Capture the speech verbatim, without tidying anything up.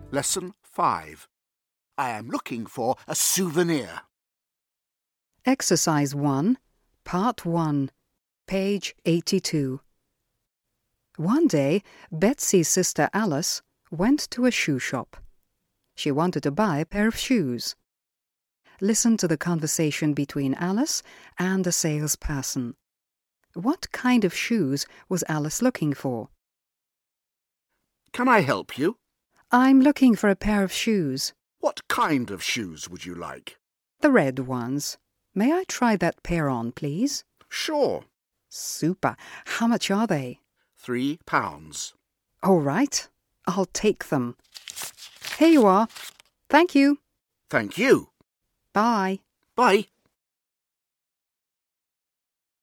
Lesson five. I am looking for a souvenir. Exercise one, Part one, page eighty-two. One day, Betsy's sister Alice went to a shoe shop. She wanted to buy a pair of shoes. Listen to the conversation between Alice and the salesperson. What kind of shoes was Alice looking for? Can I help you? I'm looking for a pair of shoes. What kind of shoes would you like? The red ones. May I try that pair on, please? Sure. Super. How much are they? Three pounds. All right. I'll take them. Here you are. Thank you. Thank you. Bye. Bye.